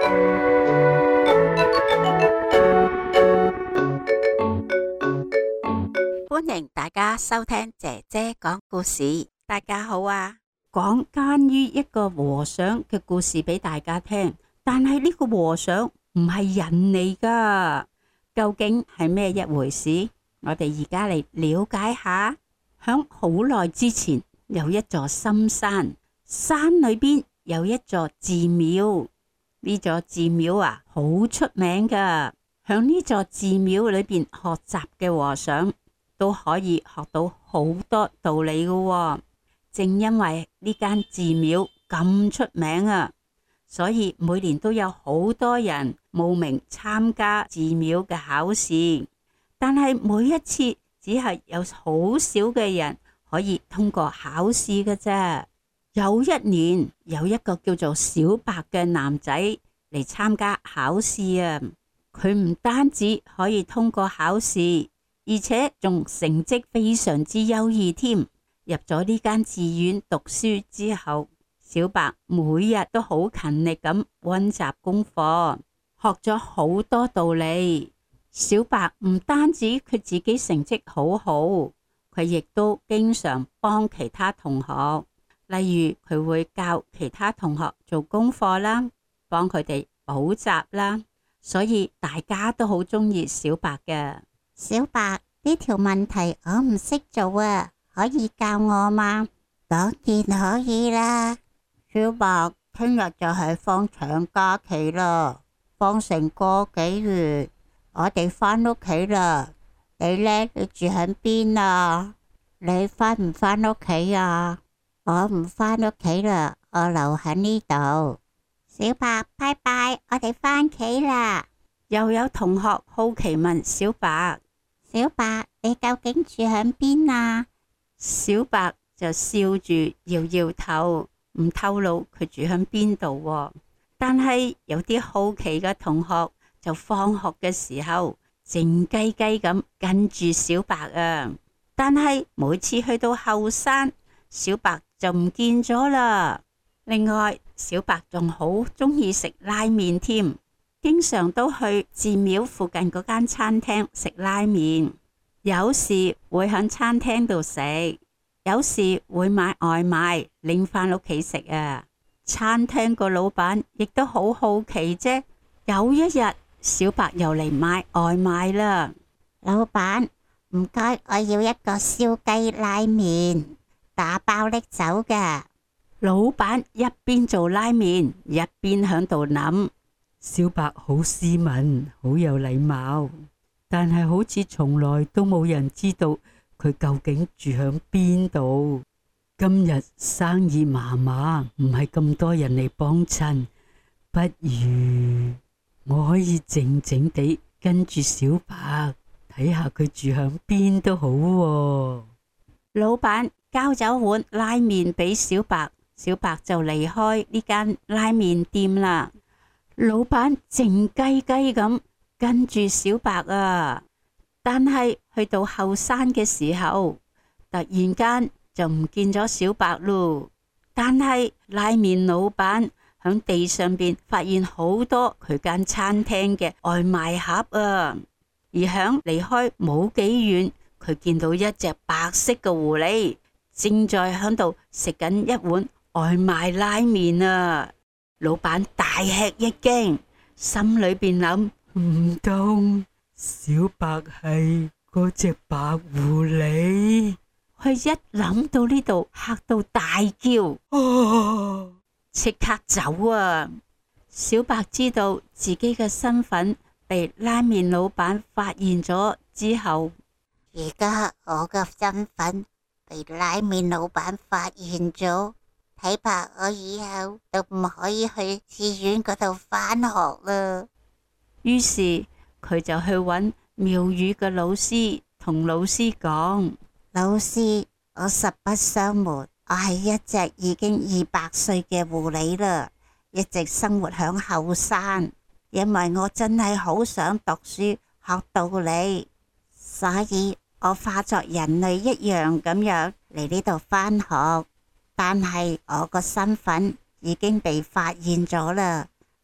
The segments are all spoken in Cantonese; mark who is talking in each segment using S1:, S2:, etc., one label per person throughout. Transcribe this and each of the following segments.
S1: 歡迎大家收聽姐姐講故事。大家好啊，講關於一個和尚嘅故事俾大家聽，但係呢個和尚唔係人嚟噶，究竟係咩一回事？我哋而家嚟了解下。響好耐之前，有一座深山，山裏邊有一座寺廟。呢座寺廟啊，好出名噶。響呢座寺廟裏邊學習嘅和尚都可以學到好多道理噶喎。正因為呢間寺廟咁出名啊，所以每年都有好多人慕名參加寺廟嘅考試。但係每一次只係有好少嘅人可以通過考試嘅啫。有一年，有一個叫做小白嘅男仔嚟參加考試啊。佢唔單止可以通過考試，而且仲成績非常之優異添。入咗呢間寺院讀書之後，小白每日都好勤力咁溫習功課，學咗好多道理。小白唔單止佢自己成績好好，佢亦都經常幫其他同學，例如佢會教其他同學做功課啦，幫佢哋補習啦，所以大家都好中意小白嘅。
S2: 小白，呢條問題我唔識做啊，可以教我嗎？當然可以啦。小白，聽日就係放長假期啦，放成個幾月，我哋返屋企啦。你呢？你住喺邊啊？你返唔返屋企啊？我唔返屋企啦，我留喺呢度。小白，拜拜，我哋返屋企啦。
S1: 又有同學好奇問小白：
S2: 小白，你究竟住喺邊啊？
S1: 小白就笑住搖搖頭，唔透露佢住喺邊度。但係有啲好奇嘅同學就放學嘅時候靜雞雞咁跟住小白啊。但係每次去到後山，小白就唔見咗啦。另外，小白仲好中意食拉麵添，經常都去寺廟附近嗰間餐廳食拉麵。有時會喺餐廳度食，有時會買外賣拎返屋企食啊。餐廳個老闆亦都好好奇啫。有一日，小白又嚟買外賣啦。
S2: 老闆，唔該，我要一個燒雞拉麵，打包拎走㗎。
S1: 老闆一邊做拉麵，一邊喺度諗：
S3: 小白好斯文，好有禮貌，但係好似從來都冇人知道佢究竟住響邊度。今日生意麻麻，唔係咁多人嚟幫襯，不如我可以靜靜地跟住小白睇下佢住響邊都好喎。
S1: 老闆交咗碗拉麵俾小白，小白就離開呢間拉麵店啦。老闆靜雞雞咁跟住小白啊，但係去到後山嘅時候，突然間就唔見咗小白咯。但係拉麵老闆響地上邊發現好多佢間餐廳嘅外賣盒啊，而響離開冇幾遠，佢見到一隻白色嘅狐狸正在響度食緊一碗外賣拉麵啊。老闆大吃一驚，心裏邊諗：
S3: 唔通小白係嗰隻白狐狸？
S1: 佢一諗到呢度，嚇到大叫，即刻走啊！小白知道自己嘅身份被拉麵老闆發現咗之後，
S2: 而家我嘅身份被拉麵老闆發現咗，睇怕我以後都唔可以去寺院嗰度返學啦。
S1: 於是佢就去揾廟宇嘅老師，同老師講：
S2: 老師，我實不相瞞，我係一隻已經200歲嘅狐狸啦，一直生活響後山，因為我真係好想讀書學道理，所以我化作人類一樣咁樣嚟呢度返學。但係我個身份已經被發現咗啦，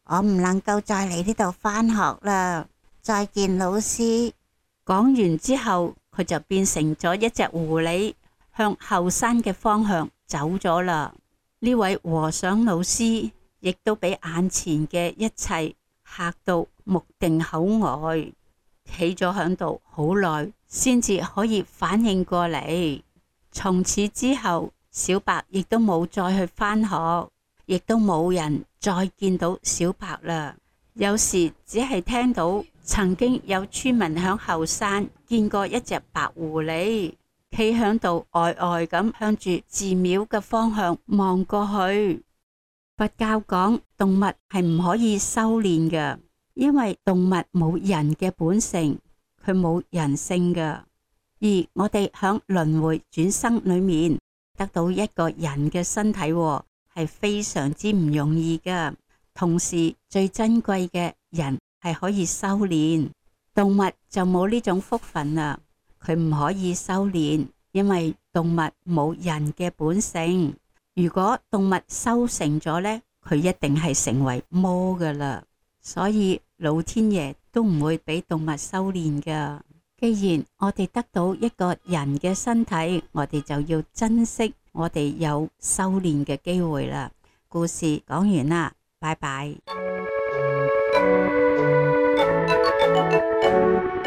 S2: 我唔能夠再嚟呢度返學啦。再見，老師。
S1: 講完之後，佢就變成咗一隻狐狸，向後山嘅方向走咗啦。呢位和尚老師亦都俾眼前嘅一切嚇到目定口呆，企咗響度好耐，先至可以反應過嚟。從此之後，小白亦都冇再去返學，亦都冇人再見到小白啦。有時只係聽到曾經有村民響後山見過一隻白狐狸，企響度呆呆咁向住寺廟嘅方向望過去。佛教講動物係唔可以修煉嘅，因為動物冇人嘅本性，佢冇人性嘅。而我哋響輪迴轉生裏面得到一個人嘅身體，係非常之唔容易嘅。同時最珍貴嘅人係可以修煉，動物就冇呢種福分啦。佢唔可以修煉，因為動物冇人嘅本性。如果動物修成咗呢，佢一定係成為魔噶啦。所以老天爺都唔會俾動物修煉噶。既然我哋得到一個人嘅身體，我哋就要珍惜我哋有修煉嘅機會啦。故事講完啦，拜拜。